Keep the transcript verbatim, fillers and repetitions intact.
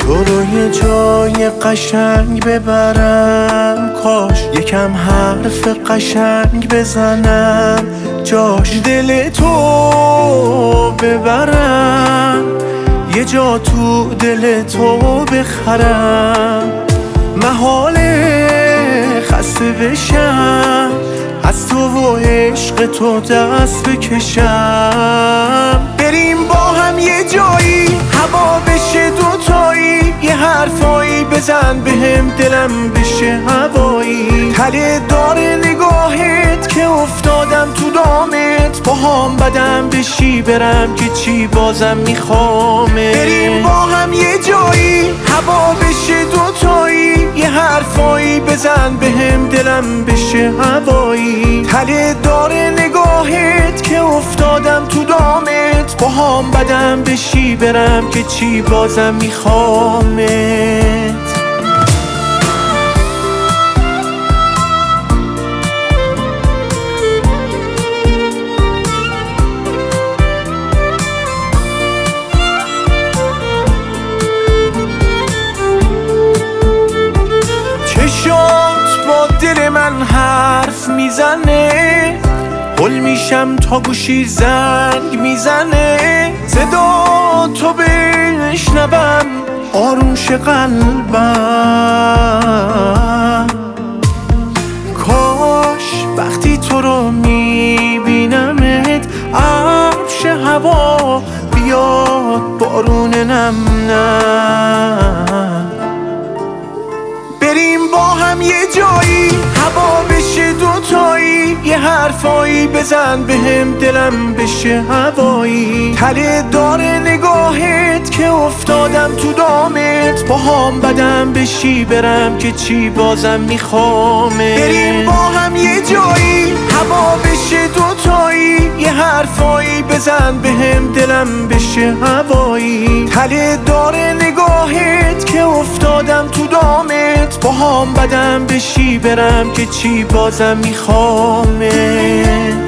تو رو یه جای قشنگ ببرم، کاش یکم حرف قشنگ بزنم جاش. دل تو ببرم، یه جا تو دل تو بخرم، محاله خسته بشم از تو و عشق تو دست بکشم. بریم با هم یه جایی هوا بشه دوتایی، یه حرفایی بزن بهم دلم بشه هوایی. تله داره نگاهت که افتادم تو دامت، با هم بدم بشی برم که چی بازم میخوامه. بریم با هم یه جایی هوا بشه دوتایی، یه حرفایی بزن بهم دلم بشه هوایی. تله داره نگاهت که افتادم تو دامت، با هم بدم بشی برم که چی بازم میخوامت. چشات با دل من حرف میزنه، هل میشم تا گوشی زنگ میزنه. صدا تو بشنوم آروم شه قلبم، کاش وقتی تو رو میبینمت ابر شه هوا بیاد بارون نم نم. بریم با هم یه جایی هوا بشه دوتایی، یه حرفایی بزن بهم دلم بشه هوایی. تله داره نگاهت که افتادم تو دامت، با هم بدم بشی برم که چی بازم میخوامه. بریم با هم یه جایی هوا بشه دوتایی، یه حرفایی بزن بهم دلم بشه هوایی. تله داره نگاهت که افتادم تو دامت، با هم بدم بشی برم که چی بازم میخوامه.